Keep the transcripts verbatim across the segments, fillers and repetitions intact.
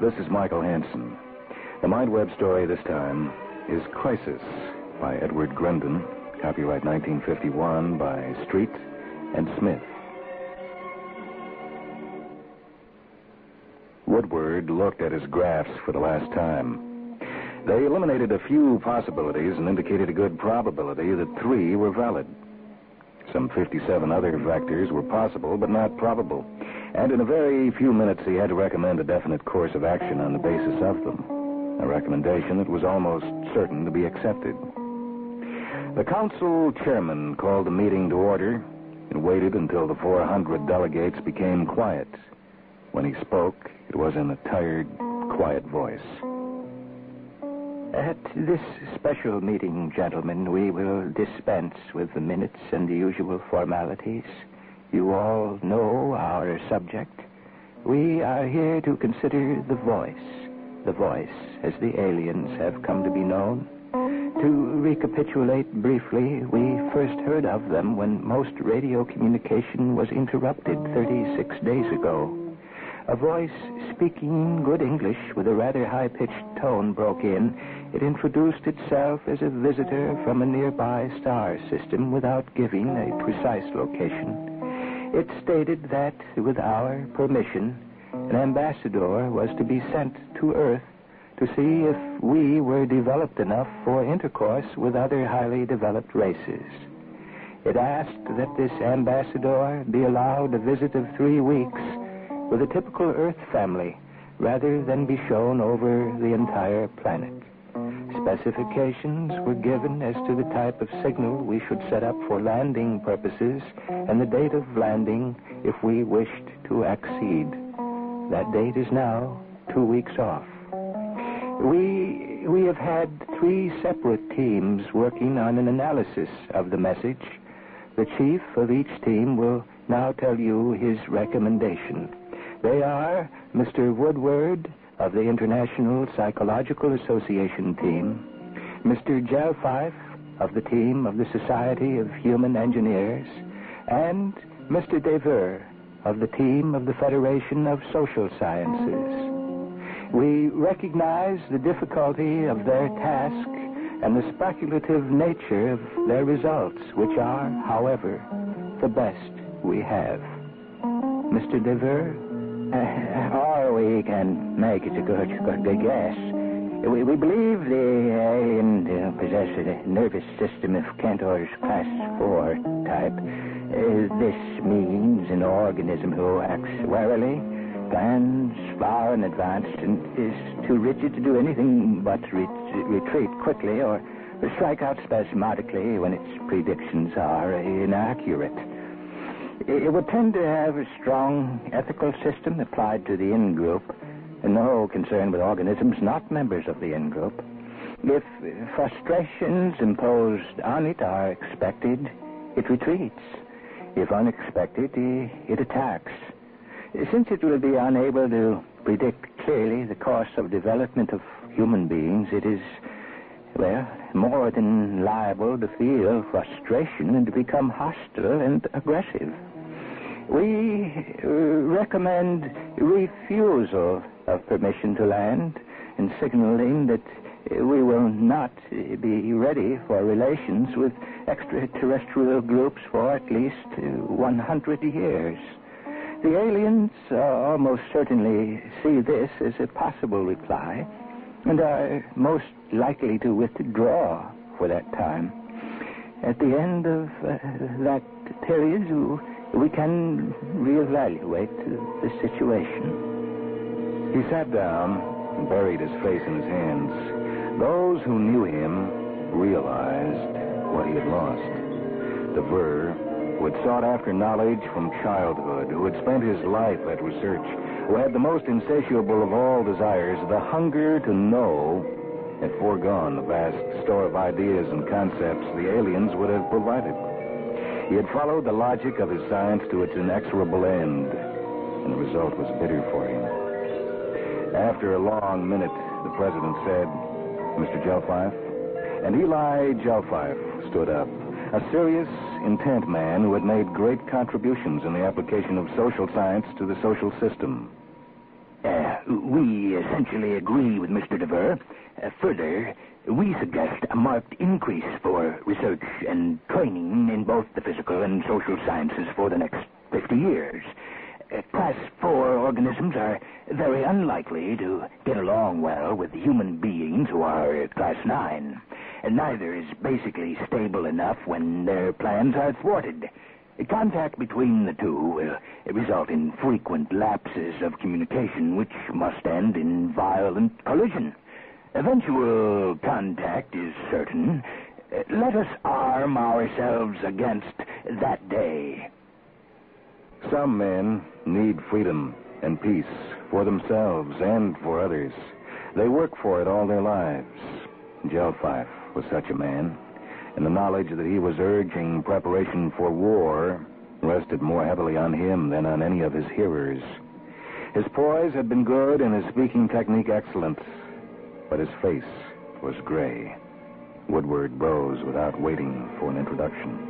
This is Michael Hansen. The MindWeb story this time is Crisis by Edward Grendon, copyright nineteen fifty-one by Street and Smith. Woodward looked at his graphs for the last time. They eliminated a few possibilities and indicated a good probability that three were valid. Some fifty-seven other vectors were possible, but not probable. And in a very few minutes, he had to recommend a definite course of action on the basis of them. A recommendation that was almost certain to be accepted. The council chairman called the meeting to order and waited until the four hundred delegates became quiet. When he spoke, it was in a tired, quiet voice. At this special meeting, gentlemen, we will dispense with the minutes and the usual formalities. You all know our subject. We are here to consider the voice. The voice, as the aliens have come to be known. To recapitulate briefly, we first heard of them when most radio communication was interrupted thirty-six days ago. A voice speaking good English with a rather high-pitched tone broke in. It introduced itself as a visitor from a nearby star system without giving a precise location. It stated that, with our permission, an ambassador was to be sent to Earth to see if we were developed enough for intercourse with other highly developed races. It asked that this ambassador be allowed a visit of three weeks with a typical Earth family, rather than be shown over the entire planet. Specifications were given as to the type of signal we should set up for landing purposes and the date of landing if we wished to accede. That date is now two weeks off. We, we have had three separate teams working on an analysis of the message. The chief of each team will now tell you his recommendation. They are Mister Woodward of the International Psychological Association team, Mister Gelfife of the team of the Society of Human Engineers, and Mister Devere of the team of the Federation of Social Sciences. We recognize the difficulty of their task and the speculative nature of their results, which are, however, the best we have. Mister Devere? Uh, or we can make it a good, good guess. We, we believe the alien uh, possess a nervous system of Cantor's class four type. Uh, this means an organism who acts warily, plans far in advance, and is too rigid to do anything but re- retreat quickly or strike out spasmodically when its predictions are inaccurate. It would tend to have a strong ethical system applied to the in-group, and no concern with organisms not members of the in-group. If frustrations imposed on it are expected, it retreats. If unexpected, it attacks. Since it will be unable to predict clearly the course of development of human beings, it is, well, more than liable to feel frustration and to become hostile and aggressive. We uh, recommend refusal of permission to land and signaling that we will not be ready for relations with extraterrestrial groups for at least uh, one hundred years. The aliens uh, almost certainly see this as a possible reply and are most likely to withdraw for that time. At the end of uh, that period, we can reevaluate the situation. He sat down and buried his face in his hands. Those who knew him realized what he had lost. Devere, who had sought after knowledge from childhood, who had spent his life at research, who had the most insatiable of all desires, the hunger to know, had foregone the vast store of ideas and concepts the aliens would have provided. He had followed the logic of his science to its inexorable end, and the result was bitter for him. After a long minute, the president said, Mister Gelfife, and Eli Gelfife stood up, a serious, intent man who had made great contributions in the application of social science to the social system. Uh, we essentially agree with Mister DeVere. Uh, further, we suggest a marked increase for research and training in both the physical and social sciences for the next fifty years. Uh, class four organisms are very unlikely to get along well with human beings who are class nine. And neither is basically stable enough when their plans are thwarted. Contact between the two will result in frequent lapses of communication, which must end in violent collision. Eventual contact is certain. Let us arm ourselves against that day. Some men need freedom and peace for themselves and for others. They work for it all their lives. Gelfife was such a man, and the knowledge that he was urging preparation for war rested more heavily on him than on any of his hearers. His poise had been good and his speaking technique excellent, but his face was gray. Woodward rose without waiting for an introduction.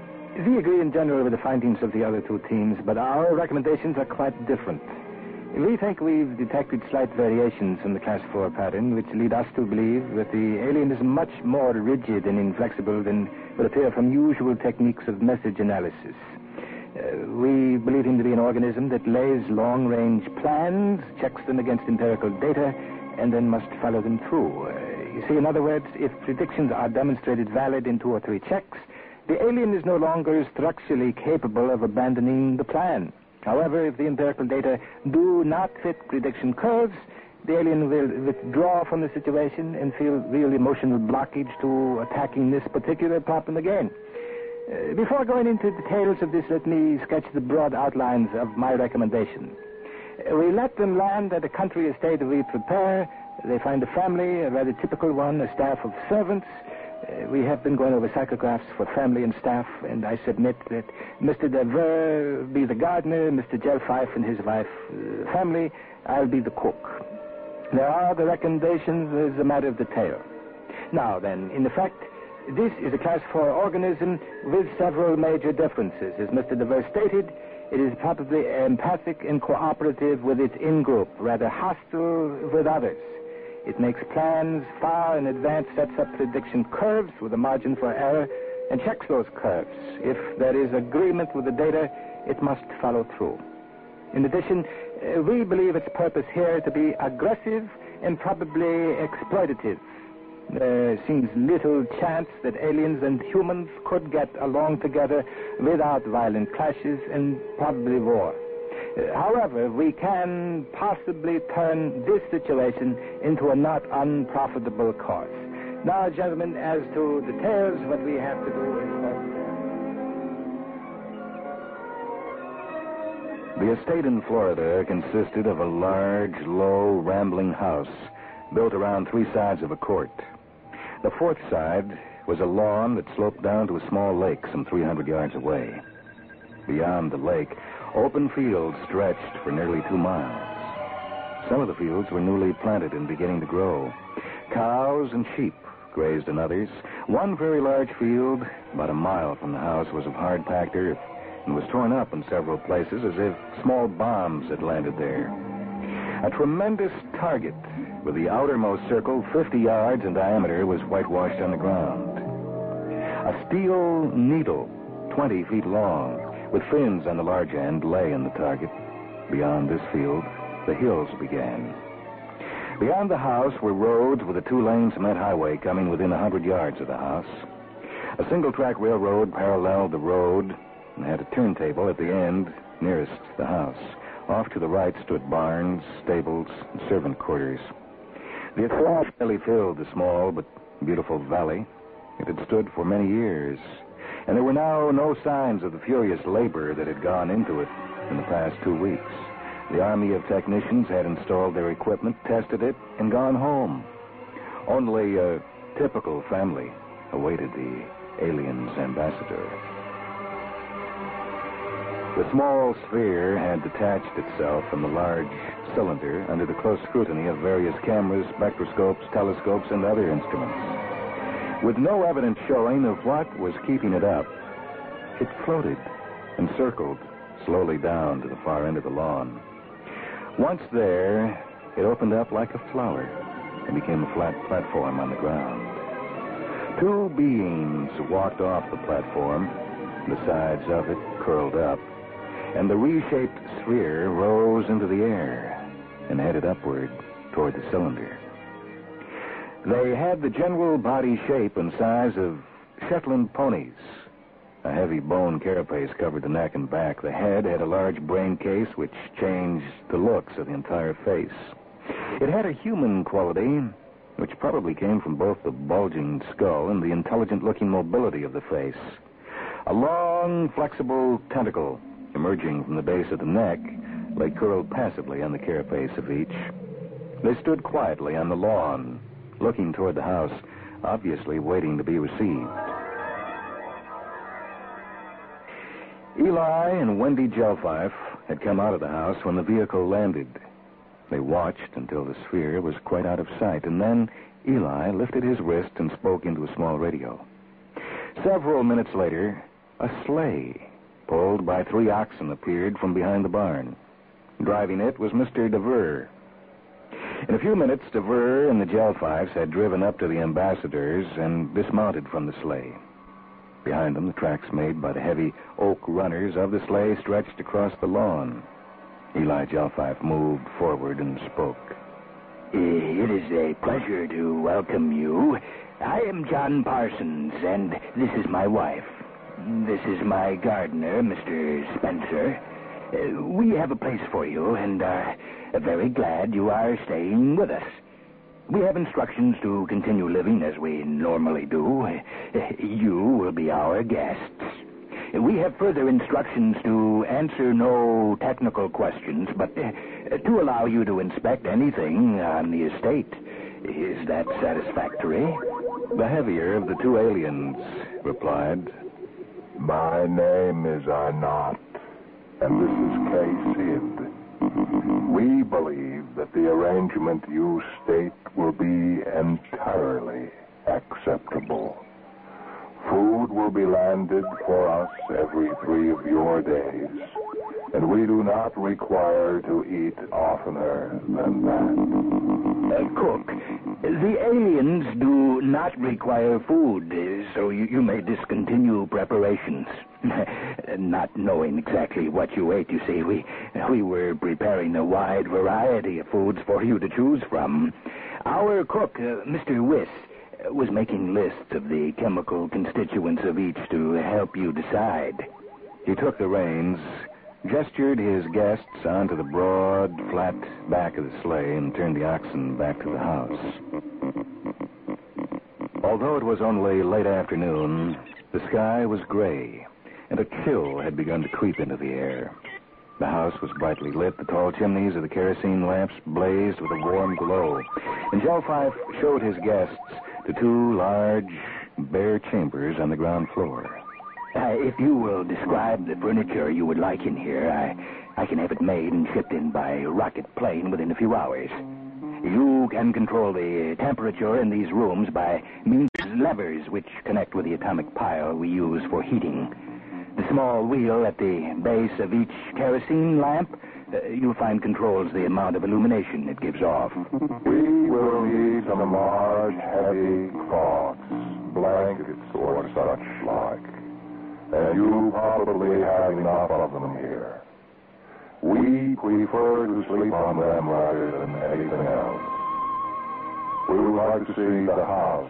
We agree in general with the findings of the other two teams, but our recommendations are quite different. We think we've detected slight variations from the Class four pattern, which lead us to believe that the alien is much more rigid and inflexible than would appear from usual techniques of message analysis. Uh, we believe him to be an organism that lays long-range plans, checks them against empirical data, and then must follow them through. Uh, you see, in other words, if predictions are demonstrated valid in two or three checks, the alien is no longer structurally capable of abandoning the plan. However, if the empirical data do not fit prediction curves, the alien will withdraw from the situation and feel real emotional blockage to attacking this particular problem again. Uh, before going into details of this, let me sketch the broad outlines of my recommendation. Uh, we let them land at a country estate we prepare. They find a family, a rather typical one, a staff of servants. Uh, we have been going over psychographs for family and staff, and I submit that Mister DeVere be the gardener, Mister Gelfife and his wife uh, family, I'll be the cook. There are other recommendations as a matter of detail. Now then, in effect, this is a Class four organism with several major differences. As Mister DeVere stated, it is probably empathic and cooperative with its in-group, rather hostile with others. It makes plans far in advance, sets up prediction curves with a margin for error, and checks those curves. If there is agreement with the data, it must follow through. In addition, uh, we believe its purpose here to be aggressive and probably exploitative. There seems little chance that aliens and humans could get along together without violent clashes and probably war. However, we can possibly turn this situation into a not unprofitable course. Now, gentlemen, as to details, what we have to do is first... The estate in Florida consisted of a large, low, rambling house built around three sides of a court. The fourth side was a lawn that sloped down to a small lake some three hundred yards away. Beyond the lake, open fields stretched for nearly two miles. Some of the fields were newly planted and beginning to grow. Cows and sheep grazed in others. One very large field, about a mile from the house, was of hard-packed earth and was torn up in several places as if small bombs had landed there. A tremendous target with the outermost circle fifty yards in diameter was whitewashed on the ground. A steel needle twenty feet long with fins on the large end lay in the target. Beyond this field, the hills began. Beyond the house were roads with a two-lane cement highway coming within a hundred yards of the house. A single-track railroad paralleled the road and had a turntable at the end nearest the house. Off to the right stood barns, stables, and servant quarters. The flash barely filled the small but beautiful valley. It had stood for many years, and there were now no signs of the furious labor that had gone into it in the past two weeks. The army of technicians had installed their equipment, tested it, and gone home. Only a typical family awaited the alien's ambassador. The small sphere had detached itself from the large cylinder under the close scrutiny of various cameras, spectroscopes, telescopes, and other instruments. With no evidence showing of what was keeping it up, it floated and circled slowly down to the far end of the lawn. Once there, it opened up like a flower and became a flat platform on the ground. Two beings walked off the platform, the sides of it curled up, and the reshaped sphere rose into the air and headed upward toward the cylinder. They had the general body shape and size of Shetland ponies. A heavy bone carapace covered the neck and back. The head had a large brain case which changed the looks of the entire face. It had a human quality which probably came from both the bulging skull and the intelligent-looking mobility of the face. A long, flexible tentacle emerging from the base of the neck lay curled passively on the carapace of each. They stood quietly on the lawn, looking toward the house, obviously waiting to be received. Eli and Wendy Gelfife had come out of the house when the vehicle landed. They watched until the sphere was quite out of sight, and then Eli lifted his wrist and spoke into a small radio. Several minutes later, a sleigh pulled by three oxen appeared from behind the barn. Driving it was Mister DeVere. In a few minutes, DeVere and the Gelfifes had driven up to the ambassadors and dismounted from the sleigh. Behind them, the tracks made by the heavy oak runners of the sleigh stretched across the lawn. Eli Gelfife moved forward and spoke. It is a pleasure to welcome you. I am John Parsons, and this is my wife. This is my gardener, Mister Spencer. Uh, we have a place for you, and are very glad you are staying with us. We have instructions to continue living as we normally do. You will be our guests. We have further instructions to answer no technical questions, but uh, to allow you to inspect anything on the estate. Is that satisfactory? The heavier of the two aliens replied. My name is Arnott, and this is Kay Sid. We believe that the arrangement you state will be entirely acceptable. Food will be landed for us every three of your days, and we do not require to eat oftener than that. Uh, cook, the aliens do not require food, uh, so you, you may discontinue preparations. Not knowing exactly what you ate, you see, we, we were preparing a wide variety of foods for you to choose from. Our cook, uh, Mister Wiss, was making lists of the chemical constituents of each to help you decide. He took the reins, gestured his guests onto the broad, flat back of the sleigh, and turned the oxen back to the house. Although it was only late afternoon, the sky was gray, and a chill had begun to creep into the air. The house was brightly lit. The tall chimneys of the kerosene lamps blazed with a warm glow, and Gelfife showed his guests to two large, bare chambers on the ground floor. Uh, if you will describe the furniture you would like in here, I, I can have it made and shipped in by rocket plane within a few hours. You can control the temperature in these rooms by means of levers which connect with the atomic pile we use for heating. The small wheel at the base of each kerosene lamp, uh, you'll find controls the amount of illumination it gives off. We will need some large, heavy cloths, blankets, or such like. And you probably have enough of them here. We prefer to sleep on them rather than anything else. We would like to see the house.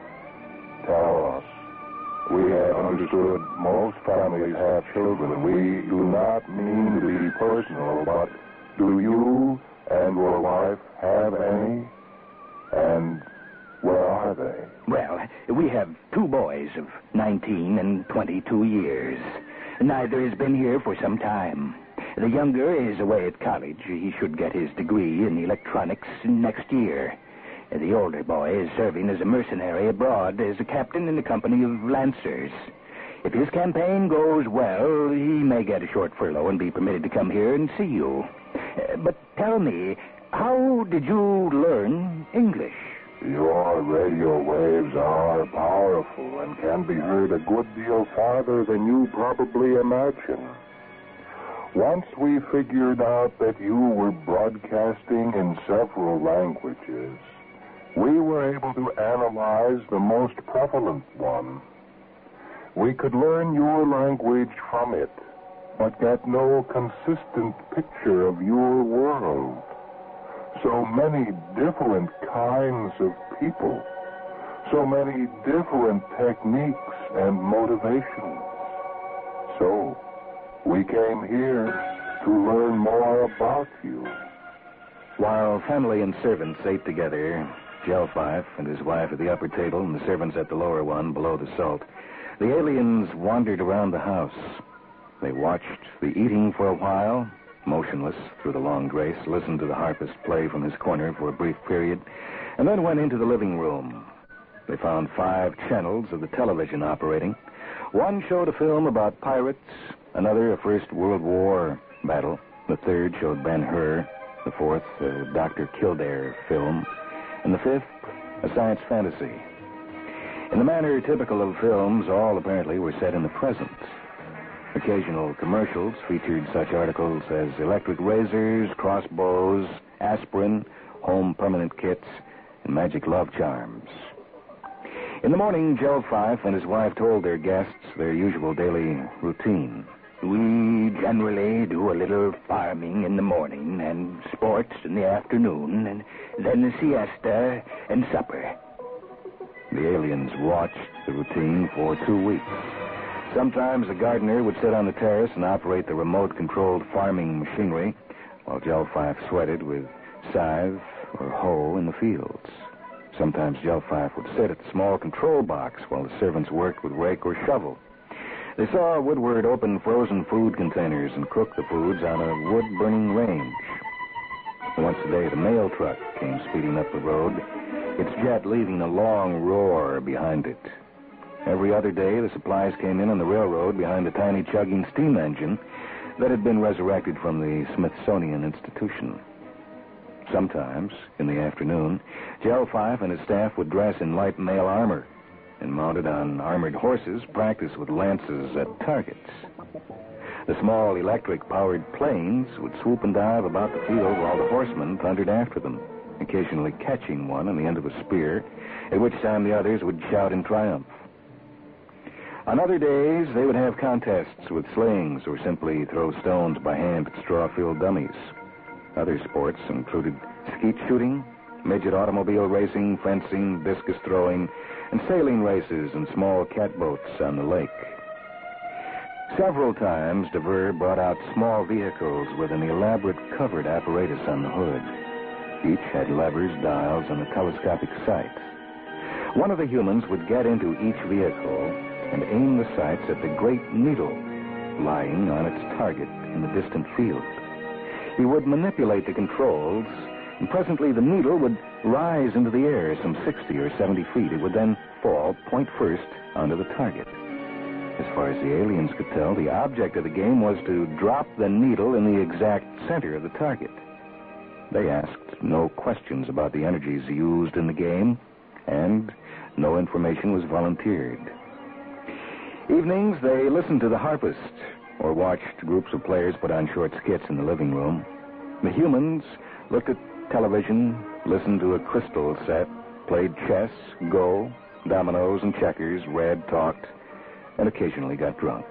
Tell us. We have understood most families have children. We do not mean to be personal, but do you and your wife have any? And where are they? Well, we have two boys of nineteen and twenty-two years. Neither has been here for some time. The younger is away at college. He should get his degree in electronics next year. The older boy is serving as a mercenary abroad as a captain in a company of lancers. If his campaign goes well, he may get a short furlough and be permitted to come here and see you. Uh, but tell me, how did you learn English? Your radio waves are powerful and can be heard a good deal farther than you probably imagine. Once we figured out that you were broadcasting in several languages, we were able to analyze the most prevalent one. We could learn your language from it, but get no consistent picture of your world. So many different kinds of people, so many different techniques and motivations. So, we came here to learn more about you. While family and servants ate together, Gelfife and his wife at the upper table and the servants at the lower one below the salt, the aliens wandered around the house. They watched the eating for a while, motionless through the long grace, listened to the harpist play from his corner for a brief period, and then went into the living room. They found five channels of the television operating. One showed a film about pirates, another a First World War battle, the third showed Ben-Hur, the fourth a Doctor Kildare film, and the fifth a science fantasy. In the manner typical of films, all apparently were set in the present. Occasional commercials featured such articles as electric razors, crossbows, aspirin, home permanent kits, and magic love charms. In the morning, Gelfife and his wife told their guests their usual daily routine. We generally do a little farming in the morning and sports in the afternoon, and then a siesta and supper. The aliens watched the routine for two weeks. Sometimes the gardener would sit on the terrace and operate the remote-controlled farming machinery, while Gelfife sweated with scythe or hoe in the fields. Sometimes Gelfife would sit at the small control box while the servants worked with rake or shovel. They saw Woodward open frozen food containers and cook the foods on a wood-burning range. Once a day, the mail truck came speeding up the road, its jet leaving a long roar behind it. Every other day, the supplies came in on the railroad behind a tiny chugging steam engine that had been resurrected from the Smithsonian Institution. Sometimes, in the afternoon, Gelfife and his staff would dress in light mail armor and, mounted on armored horses, practice with lances at targets. The small electric-powered planes would swoop and dive about the field while the horsemen thundered after them, occasionally catching one on the end of a spear, at which time the others would shout in triumph. On other days, they would have contests with slings or simply throw stones by hand at straw-filled dummies. Other sports included skeet shooting, midget automobile racing, fencing, discus throwing, and sailing races and small catboats on the lake. Several times, DeVere brought out small vehicles with an elaborate covered apparatus on the hood. Each had levers, dials, and a telescopic sight. One of the humans would get into each vehicle and aim the sights at the great needle lying on its target in the distant field. He would manipulate the controls, and presently the needle would rise into the air some sixty or seventy feet. It would then fall, point first, onto the target. As far as the aliens could tell, the object of the game was to drop the needle in the exact center of the target. They asked no questions about the energies used in the game, and no information was volunteered. Evenings, they listened to the harpist, or watched groups of players put on short skits in the living room. The humans looked at television, listened to a crystal set, played chess, go, dominoes, and checkers, read, talked, and occasionally got drunk.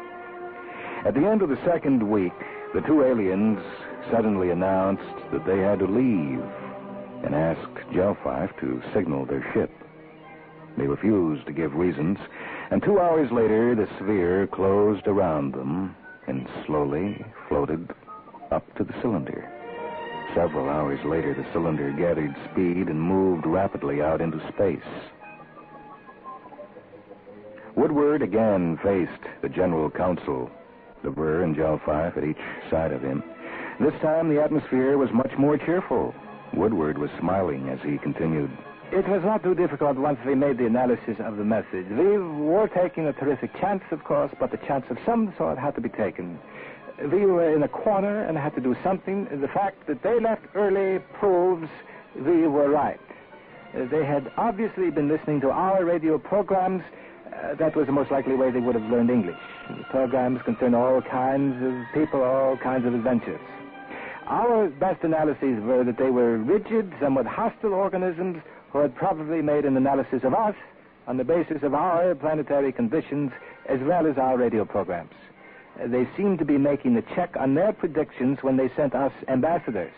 At the end of the second week, the two aliens suddenly announced that they had to leave and asked Gelfife to signal their ship. They refused to give reasons, and two hours later, the sphere closed around them and slowly floated up to the cylinder. Several hours later, the cylinder gathered speed and moved rapidly out into space. Woodward again faced the General Council, DeVere and Gelfife at each side of him. This time, the atmosphere was much more cheerful. Woodward was smiling as he continued. It was not too difficult once we made the analysis of the message. We were taking a terrific chance, of course, but the chance of some sort had to be taken. We were in a corner and had to do something. The fact that they left early proves we were right. They had obviously been listening to our radio programs, Uh, that was the most likely way they would have learned English. The programs concern all kinds of people, all kinds of adventures. Our best analyses were that they were rigid, somewhat hostile organisms who had probably made an analysis of us on the basis of our planetary conditions as well as our radio programs. Uh, they seemed to be making a check on their predictions when they sent us ambassadors.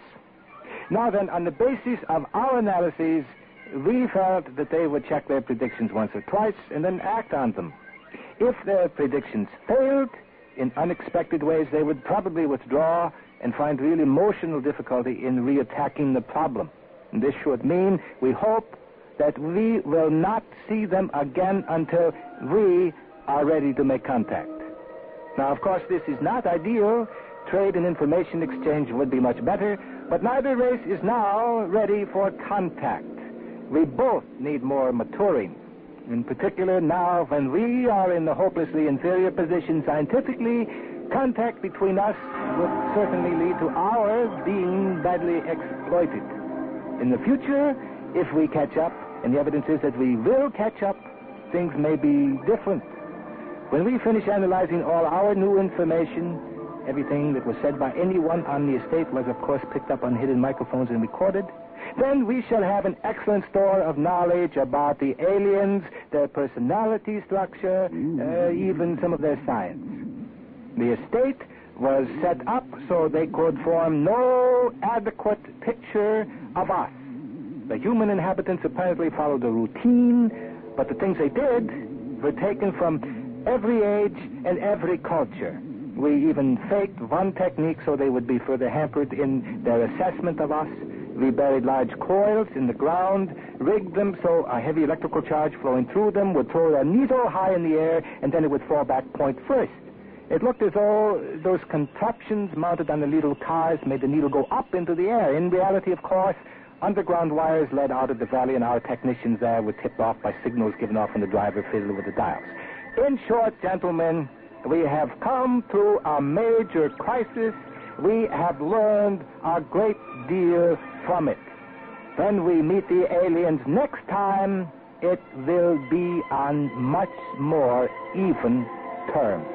Now then, on the basis of our analyses, we felt that they would check their predictions once or twice and then act on them. If their predictions failed in unexpected ways, they would probably withdraw and find real emotional difficulty in reattacking the problem. And this should mean, we hope, that we will not see them again until we are ready to make contact. Now, of course, this is not ideal. Trade and information exchange would be much better, but neither race is now ready for contact. We both need more maturing. In particular, now when we are in the hopelessly inferior position scientifically, contact between us would certainly lead to our being badly exploited. In the future, if we catch up, and the evidence is that we will catch up, things may be different. When we finish analyzing all our new information, everything that was said by anyone on the estate was, of course, picked up on hidden microphones and recorded. Then we shall have an excellent store of knowledge about the aliens, their personality structure, uh, even some of their science. The estate was set up so they could form no adequate picture of us. The human inhabitants apparently followed a routine, but the things they did were taken from every age and every culture. We even faked one technique so they would be further hampered in their assessment of us. We buried large coils in the ground, rigged them so a heavy electrical charge flowing through them would throw a needle high in the air, and then it would fall back point first. It looked as though those contraptions mounted on the needle cars made the needle go up into the air. In reality, of course, underground wires led out of the valley, and our technicians there were tipped off by signals given off from the driver fiddler with the dials. In short, gentlemen, we have come through a major crisis. We have learned a great deal from it. When we meet the aliens next time, it will be on much more even terms.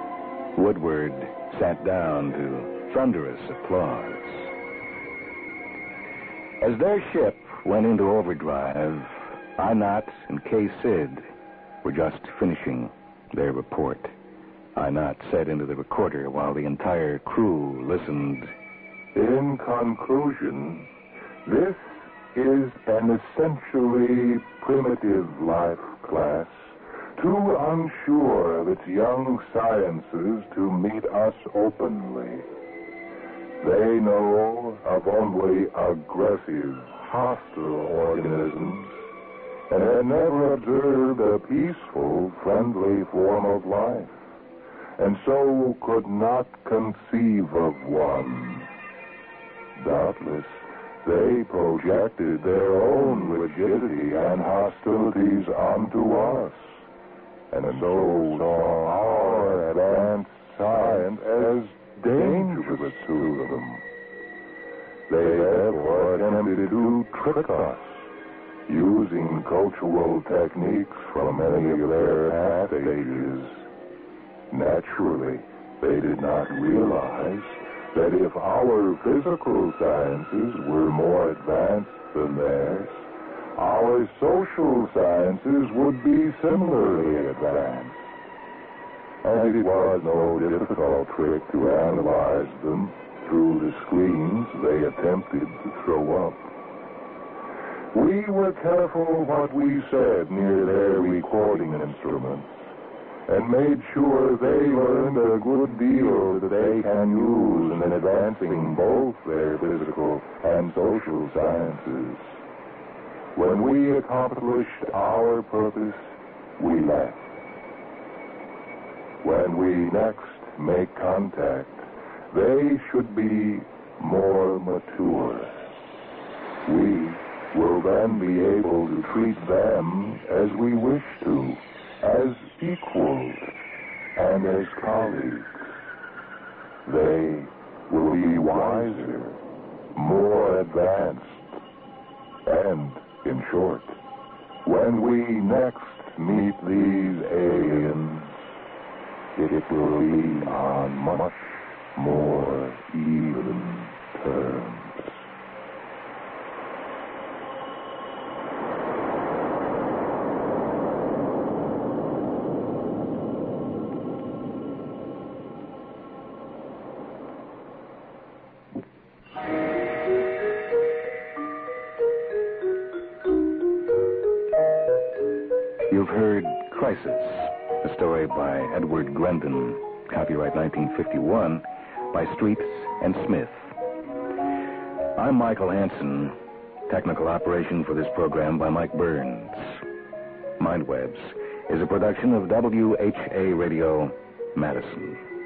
Woodward sat down to thunderous applause. As their ship went into overdrive, Einat and Kay Sid were just finishing their report. Einat said into the recorder while the entire crew listened. In conclusion, this is an essentially primitive life class, too unsure of its young sciences to meet us openly. They know of only aggressive, hostile organisms, and had never observed a peaceful, friendly form of life, and so could not conceive of one. Doubtless, they projected their own rigidity and hostilities onto us, and so saw our advanced science as dangerous to them. They therefore attempted to trick us, using cultural techniques from many of their past ages. Naturally, they did not realize that if our physical sciences were more advanced than theirs, our social sciences would be similarly advanced. And it was no difficult trick to analyze them through the screens they attempted to throw up. We were careful what we said near their recording instruments, and made sure they learned a good deal that they can use in advancing both their physical and social sciences. When we accomplished our purpose, we left. When we next make contact, they should be more mature. We will then be able to treat them as we wish to, as equals and as colleagues. They will be wiser, more advanced, and, in short, when we next meet these aliens, it will be on much more even terms. You've heard Crisis, a story by Edward Grendon, copyright nineteen fifty-one, by Streets and Smith. I'm Michael Hansen, technical operation for this program by Mike Burns. Mindwebs is a production of W H A Radio, Madison.